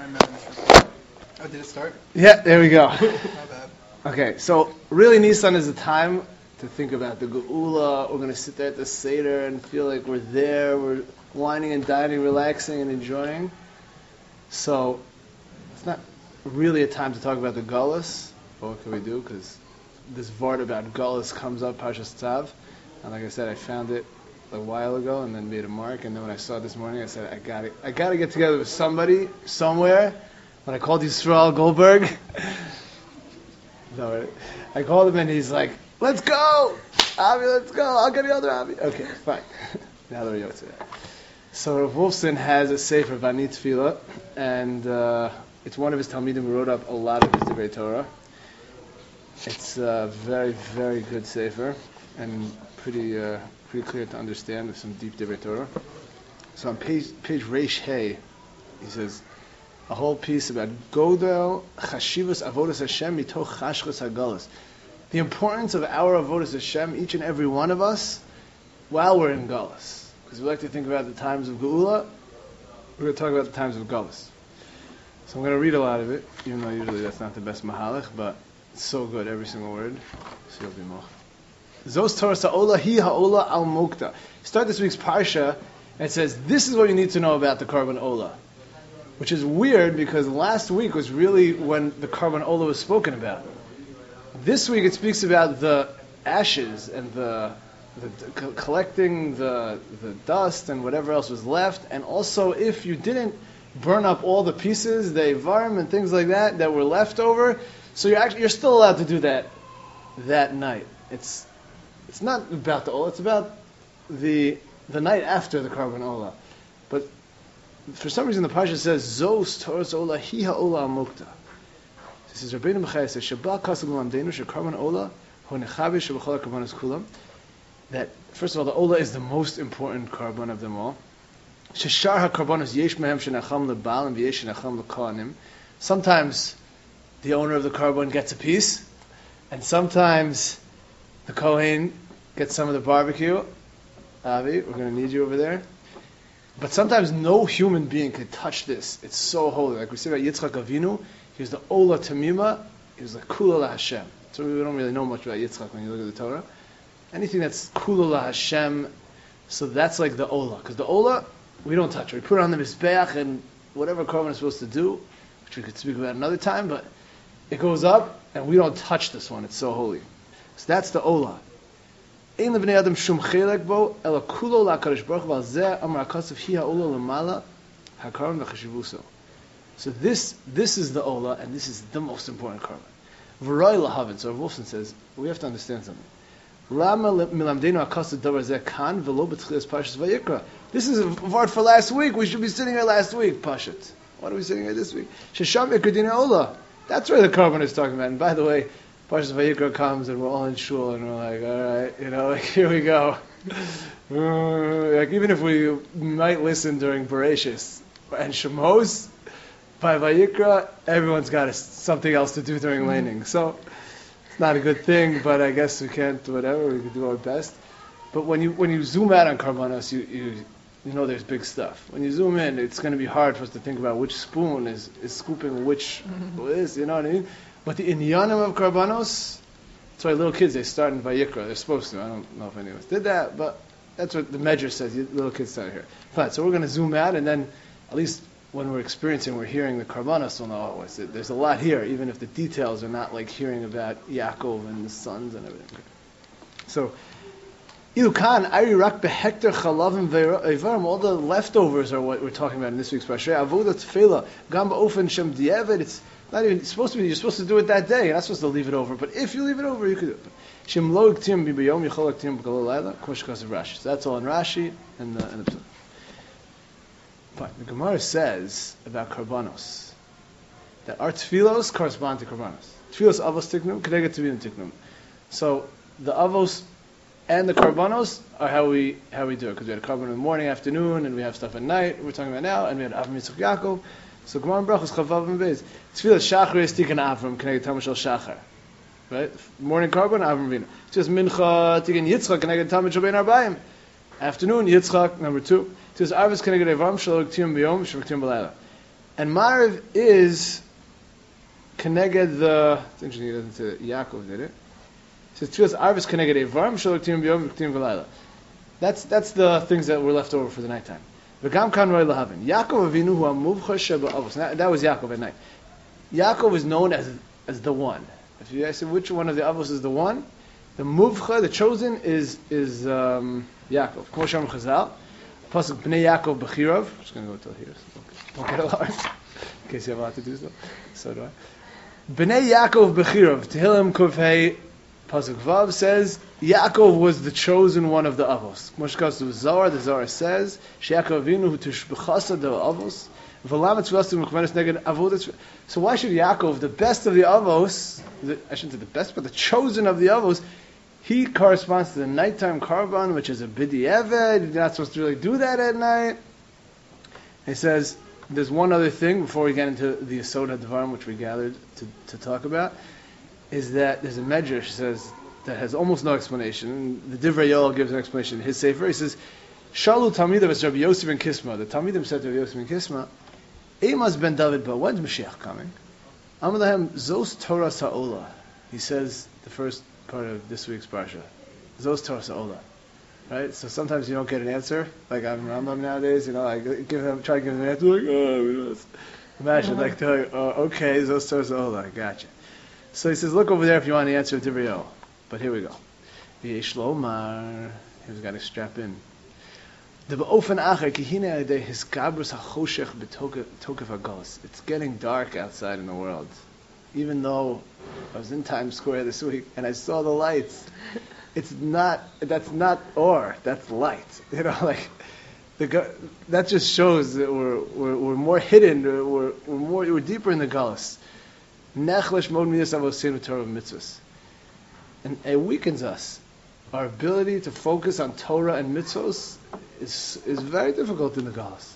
Oh, did it start? Yeah, there we go. My bad. Okay, so really Nisan is a time to think about the Geula. We're going to sit there at the Seder and feel like we're there. We're whining and dining, relaxing and enjoying. So it's not really a time to talk about the Gullus. But what can we do? Because this vart about Gullus comes up, Parshas Tzav. And like I said, I found it a while ago and then made a mark. And then when I saw it this morning, I said, I got to get together with somebody, somewhere. When I called Yisrael Goldberg, no, I called him and he's like, let's go! Avi, let's go! I'll get the other Avi. Okay, fine. Now that we're yotze. So Rav Wolfson has a sefer, Vanit Tefillah, and it's one of his Talmidim who wrote up a lot of his Divrei Torah. It's a very, very good sefer, and pretty clear to understand with some deep Divrei Torah. So on page Reish Hey, he says, a whole piece about Godel Chashivas Avodas Hashem Mitoch Chashchas Hagalas. The importance of our Avodas Hashem, each and every one of us, while we're in Galus. Because we like to think about the times of Geula, we're going to talk about the times of Galus. So I'm going to read a lot of it, even though usually that's not the best mahalach, but it's so good, every single word. So you'll be moch. Zos Torah Sa'ola Hi Ha'ola Al Mokta. Start this week's Parsha, and it says, this is what you need to know about the Karban Ola. Which is weird because last week was really when the Karban Ola was spoken about. This week it speaks about the ashes and the collecting the dust and whatever else was left, and also if you didn't burn up all the pieces, the Ivarim and things like that were left over, so you're still allowed to do that night. It's not about the Ola, it's about the night after the Karban Ola. But for some reason the Parsha says Zos Torah Ola Hi Ha'ola Amokta. This is Rabbeinu Bechaya says Shabbat Kasam Lamdeinu Shekarban Ola Ho Nechabe Shebachol Karbanos Kulam. That first of all the Ola is the most important Karban of them all. Sheshar HaKarbanos Yesh Mehem Shenacham LeBaal and Yesh Shenacham LeKohanim. Sometimes the owner of the Karban gets a piece, and sometimes the Kohen gets some of the barbecue. Avi, we're going to need you over there. But sometimes no human being could touch this. It's so holy. Like we say about Yitzchak Avinu, he was the Ola Tamima, he was the Kula La Hashem. So we don't really know much about Yitzchak when you look at the Torah. Anything that's Kula La Hashem, so that's like the Ola. Because the Ola, we don't touch it. We put it on the Mizbeach and whatever Korban is supposed to do, which we could speak about another time, but it goes up and we don't touch this one. It's so holy. So that's the Ola. Ein lebnei adam shum chelek bo ela kulo la'kadosh baruch hu al zeh amar hakasav hi ha'ola lamala hakaron v'chashivuso. So this is the Ola, and this is the most important Karban. V'roi lahavin. So Rav Wolfson says we have to understand something. Lama milamdeinu hakasav davar zeh kan v'lo b'tchilas Parshas Vayikra. This is a vart for last week. We should be sitting here last week. Pashat. Why are we sitting here this week? Shesham ikradina Ola. That's where the Karban is talking about. And by the way, Parshas Vayikra comes and we're all in shul and we're like, all right, like here we go. Like even if we might listen during Bereshis and Shemos, by Vayikra, everyone's got something else to do during laning. So it's not a good thing, but I guess we can't, whatever, we can do our best. But when you zoom out on Karbanos, you know there's big stuff. When you zoom in, it's going to be hard for us to think about which spoon is scooping which is, you know what I mean? But the inyanim of Karbanos, that's why little kids, they start in Vayikra. They're supposed to. I don't know if anyone did that, but that's what the measure says. Little kids start here. Fine, so we're going to zoom out, and then at least when we're hearing the Karbanos, we'll know, there's a lot here, even if the details are not like hearing about Yaakov and the sons and everything. Okay. So, Ilukan, Irirak behektar chalavim ve'evarim, all the leftovers are what we're talking about in this week's Parsha. Avodah tefillah, gam ba'ofen shem di'evet, it's not even supposed to be, you're supposed to do it that day. You're not supposed to leave it over. But if you leave it over, you could do it. Shem lo iktim b'bayom yichol iktim b'galol layla, k'mosh of Rashi. So that's all in Rashi and the Psukim. But the Gemara says about Karbanos that our tefillos correspond to Karbanos. Tefillos avos tiknum, k'neged tefillim tiknum. So the avos and the Karbanos are how we do it. Because we had a Karban in the morning, afternoon, and we have stuff at night, we're talking about now, and we had Avram Yitzchak Yaakov. So Gemara in Brachos Chavav and Beis. Tefillah Shachar is Tikkun Avram K'neged Talmud Shel Shachar. Right? Morning Karban, Avram Vino. Just Mincha Tikkun Yitzchak K'neged Talmud Shel Bein Arbayim. Afternoon Yitzchak, number 2. Just Arvis K'neged Avram Shel K'tiyum B'yom Shel K'tiyum B'layla. And Mariv is Keneged the. It's interesting he doesn't say that Yaakov did it. It says Tfilas Arvis Keneged Evarim Shalom K'tim B'Yom K'tim V'Layla. That's the things that were left over for the nighttime. V'gam kan roi lahavin. Yaakov Avinu hu amuvcha sheba avos. That was Yaakov at night. Yaakov is known as the one. If you ask which one of the avos is the one, the muvcha, the chosen, is Yaakov. Kmo Shem Chazal. Pasuk Bnei Yaakov Bechirav. I'm just going to go till here. So don't get alarmed. In case you have a lot to do so. So do I. Bnei Yaakov Bechirav. Tehillim Kufhei. Pasuk Vav says Yaakov was the chosen one of the avos. Moshkas to Zohar, the Zohar says Sheyaakov Avinu hu tishbechasa the avos. So why should Yaakov, the best of the avos, I shouldn't say the best, but the chosen of the avos, he corresponds to the nighttime karban, which is a bidi eved. You're not supposed to really do that at night. He says there's one other thing before we get into the Yesod HaDvarim, which we gathered to talk about, is that there's a medrash says that has almost no explanation. The Divrei Yoel gives an explanation in his sefer. He says, Shalu Talmidim es Rabbi Yosef ben Kisma. The Talmidim said to Rabbi Yosef ben Kisma, Eimas ben David, but when's Mashiach coming? Amalahem Zos Torah Sa'ola. He says the first part of this week's parsha. Zos Torah Sa'ola. Right? So sometimes you don't get an answer. Like I'm Rambam nowadays, I try to give them an answer. Like, we don't. Imagine, okay, Zos Torah Sa'ola. Gotcha. So he says, look over there if you want the answer of Divrei Yoel. But here we go. V'yesh lomar. He's got to strap in. It's getting dark outside in the world. Even though I was in Times Square this week and I saw the lights, that's not or, that's light. That just shows that we're more hidden, we're deeper in the galus. Nechlesh mod midas avoseinu Torah mitzvahs. And it weakens us. Our ability to focus on Torah and mitzvahs is very difficult in the galus.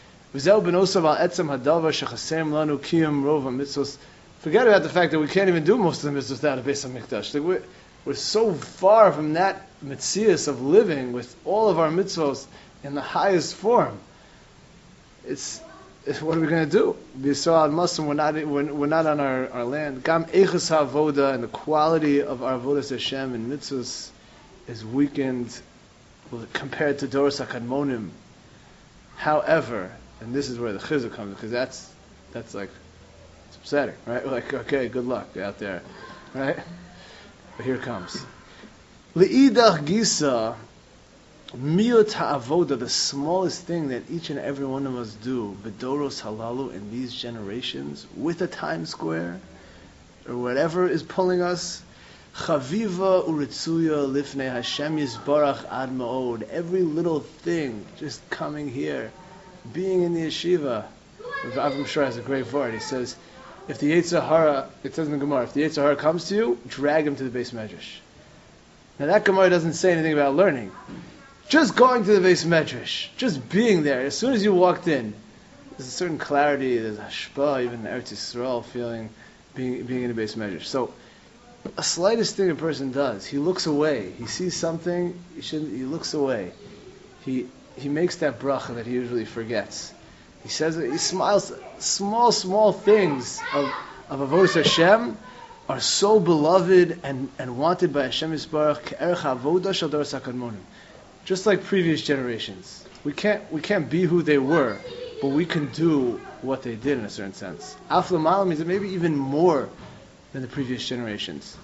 Forget about the fact that we can't even do most of the mitzvahs without a Beis HaMikdash. We're so far from that mitzias of living with all of our mitzvahs in the highest form. What are we going to do? B'Yisrael Muslim, we're not on our land. Gam eichus ha'avoda, and the quality of our avodas Hashem and mitzvahs is weakened compared to Doros HaKadmonim. However, and this is where the chizuk comes, because that's like, it's upsetting, right? Like, okay, good luck out there, right? But here it comes. Le'idach gisa, miyot ha'avoda, the smallest thing that each and every one of us do, bedoros halalu, in these generations, with a Times Square, or whatever is pulling us, chaviva uritzuya lifnei Hashem yisbarach ad ma'od, every little thing, just coming here, being in the yeshiva. Avram Shor has a great word. He says, if the Yetzer Hara, it says in the Gemara, if the Yetzer Hara comes to you, drag him to the Beis Medrash. Now that Gemara doesn't say anything about learning. Just going to the Beis Medrash, just being there, as soon as you walked in, there's a certain clarity, there's hashpah, even in Eretz Yisrael, feeling, being in the Beis Medrash. So, a slightest thing a person does, he looks away, he sees something, he looks away. He makes that bracha that he usually forgets. He says it, he smiles. Small things of avodas Hashem are so beloved and wanted by Hashem Yisbarach, ke'erech ha'avoda shel doros hakadmonim. Just like previous generations. We can't be who they were, but we can do what they did in a certain sense. Aflamal means maybe even more than the previous generations.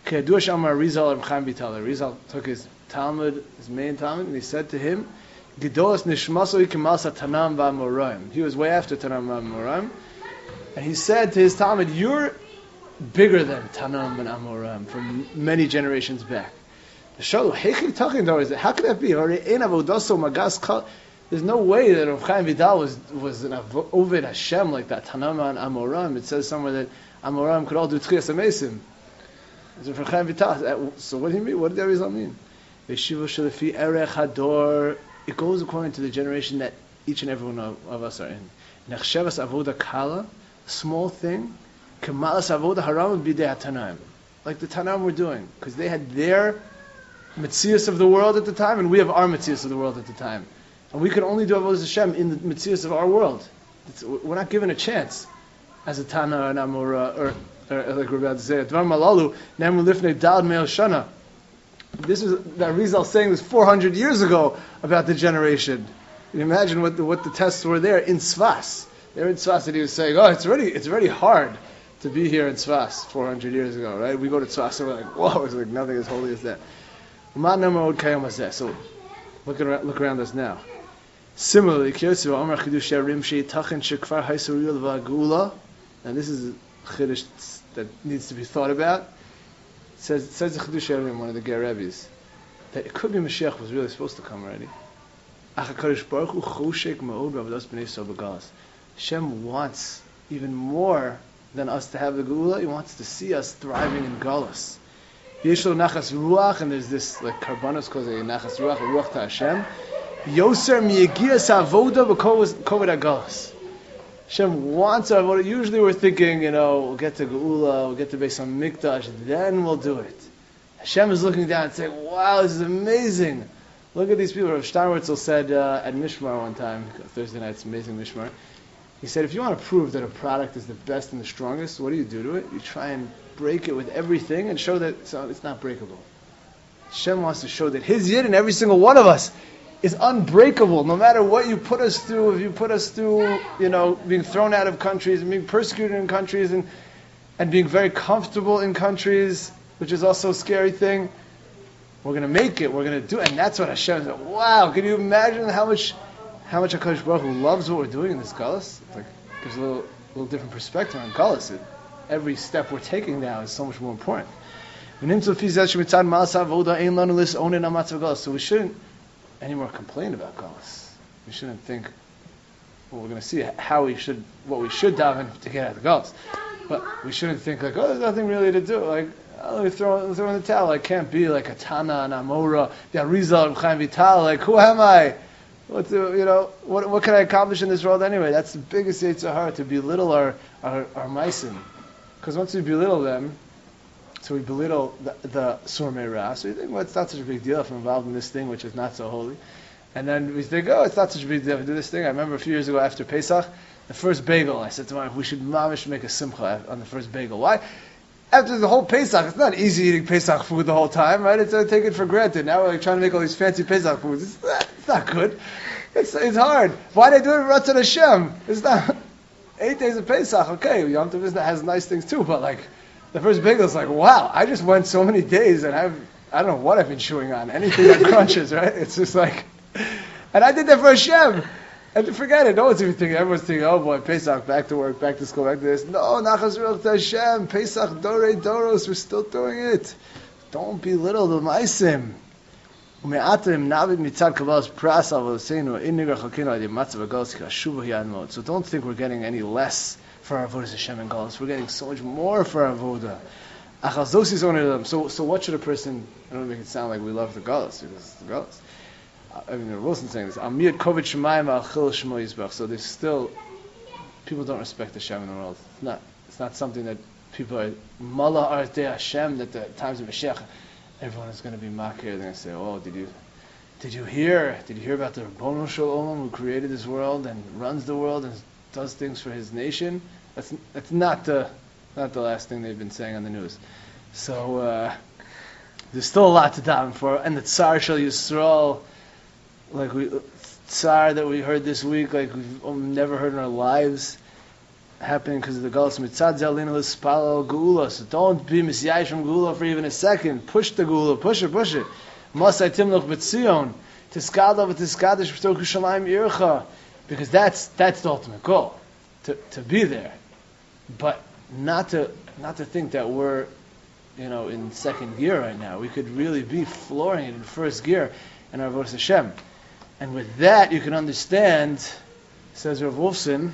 Rizal took his Talmud, his main Talmud, and he said to him, Gedolos nishmasoi k'malsa Tanam v'Amoraim. He was way after Tanam v'Amoraim, and he said to his Talmud, you're bigger than Tanam and Amoraim from many generations back. How could that be? There's no way that Rav Chaim Vidal was an Oved Hashem like that. Tanama and Amoram. It says somewhere that Amoram could all do Tchias HaMesim. Rav Chaim Vidal. So what do you mean? What did that mean? It goes according to the generation that each and every one of us are in. Nechshevas avoda kala, small thing. Kemalas avoda haram b'dei Tanaim. Like the Tanaim were doing, because they had their Metzius of the world at the time, and we have our Metzius of the world at the time. And we can only do Avodas Hashem in the Metzius of our world. We're not given a chance as a Tana or an Amora or like we're about to say, Dvar Malalu, Nemu Lifnei Dal Me'el Shana. This is that Rizal saying this 400 years ago about the generation. You imagine what the tests were there in Tzfas. There in Tzfas, and he was saying, it's already hard to be here in Tzfas 400 years ago, right? We go to Tzfas and we're like, whoa, it's like nothing as holy as that. So look around us now. Similarly, and this is a chiddush that needs to be thought about. It says the Chidush Yarim, one of the Ger Rebbe's, that it could be Mashiach was really supposed to come already. Hashem wants even more than us to have the Geula. He wants to see us thriving in Galus. Yeshlo nachas ruach, and there's this like karbanos called a nachas ruach to Hashem. Yoser miyagias avoda b'kovid agalus. Hashem wants our avoda. Usually we're thinking, we'll get to Geula, we'll get to Beis HaMikdash, then we'll do it. Hashem is looking down and saying, wow, this is amazing. Look at these people. Rav Steinwurzel said at Mishmar one time, Thursday night, it's amazing Mishmar. He said, if you want to prove that a product is the best and the strongest, what do you do to it? You try and break it with everything and show that it's not breakable. Hashem wants to show that His Yid in every single one of us is unbreakable. No matter what you put us through, if you put us through, being thrown out of countries and being persecuted in countries and being very comfortable in countries, which is also a scary thing, we're going to make it, we're going to do it. And that's what Hashem said. Wow, can you imagine how much HaKadosh Baruch Hu loves what we're doing in this Galus? It's like, gives a little different perspective on Galus. Every step we're taking now is so much more important. So we shouldn't anymore complain about Galus. We shouldn't think, we're going to see what we should daven to get out of the Galus. But we shouldn't think like, there's nothing really to do. Like, let me throw in the towel. I can't be like a Tana, an Amora, the Arizal, and Chaim Vital. Like, who am I? What can I accomplish in this world anyway? That's the biggest Yetzer Hara, to belittle our Maisim. Because once we belittle them, so we belittle the Surmei Ra, so we think, it's not such a big deal if I'm involved in this thing which is not so holy. And then we think, it's not such a big deal if I do this thing. I remember a few years ago after Pesach, the first bagel, I said to my wife, we should mamish make a simcha on the first bagel. Why? After the whole Pesach, it's not easy eating Pesach food the whole time, right? It's take it for granted. Now we're like trying to make all these fancy Pesach foods. It's not good. It's hard. Why did they do it Ratzon Hashem? It's not 8 days of Pesach. Okay, Yom Tov has nice things too, but like the first bagel is like, wow, I just went so many days and I don't know what I've been chewing on. Anything that crunches, right? It's just like, and I did that for Hashem. And forget it, no one's even thinking, everyone's thinking, oh boy, Pesach, back to work, back to school, back to this. No, Nachas Ruach to Hashem, Pesach, Dorei Doros, we're still doing it. Don't belittle the Maisim. So don't think we're getting any less for our avodas Hashem and Galus. We're getting so much more for our avodah. So what should a person? I don't make it sound like we love the Galus because it's the Galus. Wilson's saying this. So there's still people don't respect Hashem in the world. It's not something that people are Mala Arte Hashem that the times of Mashiach. Everyone is going to be makir. They're going to say, "Oh, did you hear about the Ribbono Shel Olam who created this world and runs the world and does things for His nation?" That's not the last thing they've been saying on the news. So there's still a lot to daven for, and the Tsar Shel Yisrael, Tsar that we heard this week, like we've never heard in our lives, happening because of the Galus. Mitzad Zalina L'Spalo Geula. So don't be misyayish from Geula for even a second. Push the Geula, push it. Masai Timloch B'Tzion, Tiskadla V'Tiskadish B'Tok Yerushalayim Yircha, because that's the ultimate goal, to be there, but not to think that we're in second gear right now. We could really be flooring it in first gear in our avodas Hashem, and with that you can understand, says Rav Wolfson,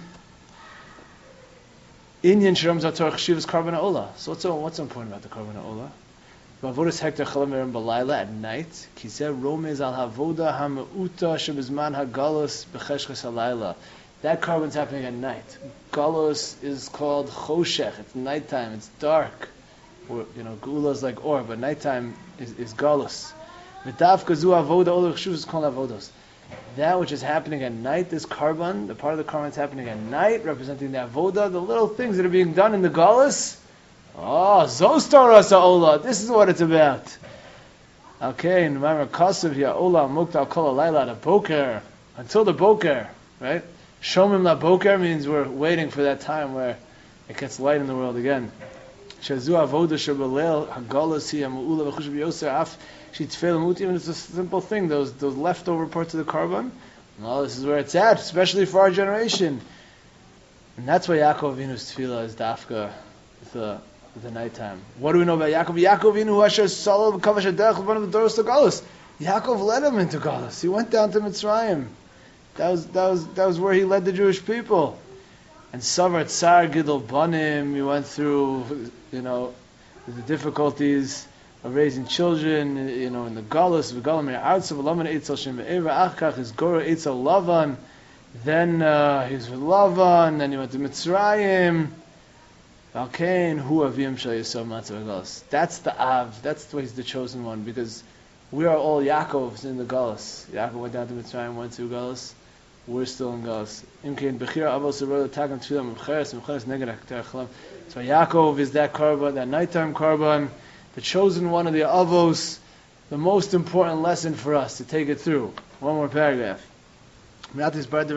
Inyan Shalom Zator Chshivas Karban Ola. So what's important about the Karban Ola? Vavodas Hektar Chalam Erim Balayla at night. Kiseh Romez Al Havoda Hamauta Shebizman Hagalus Becheshches Halayla. That Karban's happening at night. Galus is called Choshech. It's nighttime. It's dark. Or Geula is like Or, but nighttime is Galus. V'Dav Kazu Avoda Ola Chshivas Kol Avodos. That which is happening at night, this carbon, the part of the carbon that's happening at night, representing the avoda, the little things that are being done in the galus. Oh, Zostar Ola. This is what it's about. Okay, in Ma'amar Kasav, Ya Ola Mukta Kol Alayla, the Boker, until the Boker, right? Shomim La Boker means we're waiting for that time where it gets light in the world again. Shazu Avoda Shabbalel Hagalus Hi Amu'ula V'Chush B'Yoser Af Shitfel Mut. Even it's a simple thing. Those leftover parts of the carbon. Well, this is where it's at, especially for our generation. And that's why Yaakov Avinu's tefillah is dafka the nighttime. What do we know about Yaakov? Yaakov Avinu Asher Salal Kavash Aderech L'Van of the Doros to Galus. Yaakov led him into Galus. He went down to Mitzrayim. That was where he led the Jewish people. And Savar Tsar Gidol Banim. He went through, the difficulties of raising children, in the Galus. V'galam Artzav Laman Eitzel Shem Ve'eva Achkach is Gora Eitzel Lavan. Then he was with Lavan. Then he went to Mitzrayim. Valkain Hu Avim Shal Yisrael Matzav Galus. That's the Av. That's why he's the chosen one, because we are all Yaakovs in the Galus. Yaakov went down to Mitzrayim, went to Galus. We're still in Galus. Imkein Bechira Avos Avos Tagam Tfilah Mcheres Neged Akter Chalam. So Yaakov is that carbon, that nighttime carbon, the chosen one of the Avos, the most important lesson for us to take it through. One more paragraph. When's Mashiach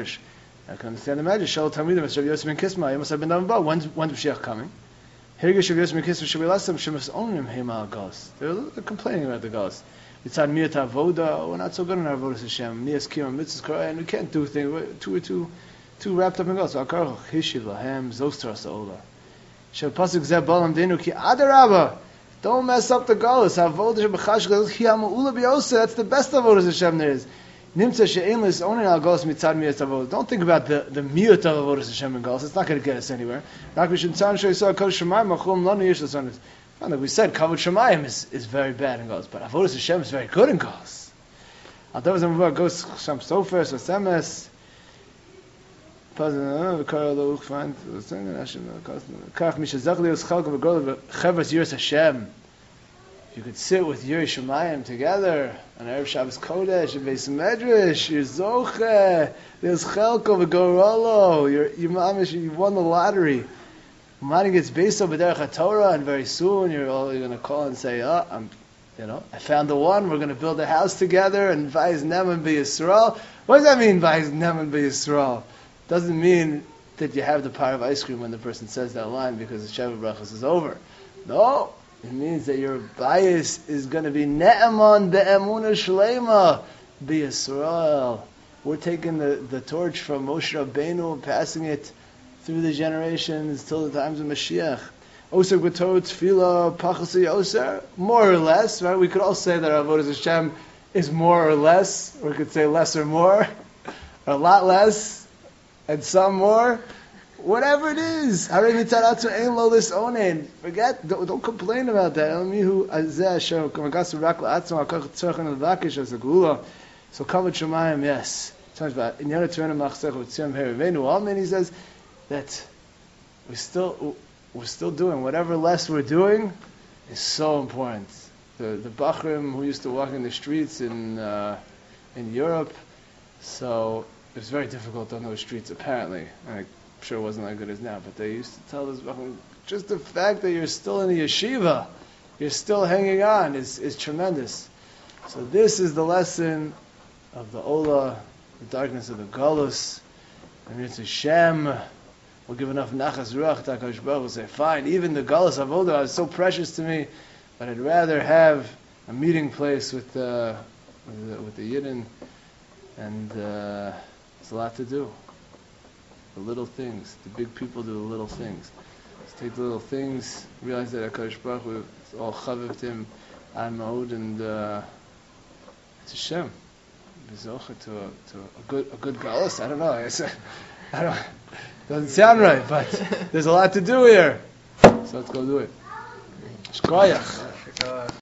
coming? They're complaining about the Galus. We're not so good in our avodas Hashem. And we can't do things. We're too wrapped up in Galus. Don't mess up the Galus. That's the best avodas Hashem there is. Don't think about the miyut of avodas Hashem in Galus. It's not going to get us anywhere. Like we said, Kavod Shemayim is very bad in Galus, but avodas Hashem is very good in Galus. Goes Sham Sofer, so Semes. You could sit with Yeri Shemayim together on Erev Shabbos Kodesh and Beis Medrash. You're Zoche. There's Chelko v'Gorolo. You won the lottery. Mani gets based on B'derech HaTorah, and very soon you're going to call and say, I found the one. We're going to build a house together and Vayz Neman B'Yisrael. What does that mean, Vayz Neman B'Yisrael? Doesn't mean that you have the power of ice cream when the person says that line because the Sheva Brachos is over. No. It means that your bias is going to be Ne'eman be'emunah shleima b'Yisrael. We're taking the torch from Moshe Rabbeinu, passing it through the generations till the times of Mashiach. Oser b'Torah tefillah pachas oser, more or less, right? We could all say that our avodas Hashem is more or less, or we could say less or more, or a lot less, and some more. Whatever it is, forget. Don't complain about that. So Kavod Shemayim, yes. He says that we're still doing whatever less we're doing is so important. The Bachrim who used to walk in the streets in Europe, so it was very difficult on those streets apparently. I'm sure it wasn't like good as now, but they used to tell us just the fact that you're still in a yeshiva, you're still hanging on is tremendous. So this is the lesson of the Ola, the darkness of the Galus. And it's Hashem. We'll give enough nachas ruach to HaKadosh Baruch Hu. We'll say, fine, even the Galus of Ola is so precious to me, but I'd rather have a meeting place with the Yidden, and there's a lot to do. The little things. The big people do the little things. Let's take the little things, realize that HaKadosh Baruch Hu is all chavivt him, an ma'od, and it's Hashem. Bezocha to a good galus. I don't know. Doesn't sound right, but there's a lot to do here. So let's go do it. Shkoyach.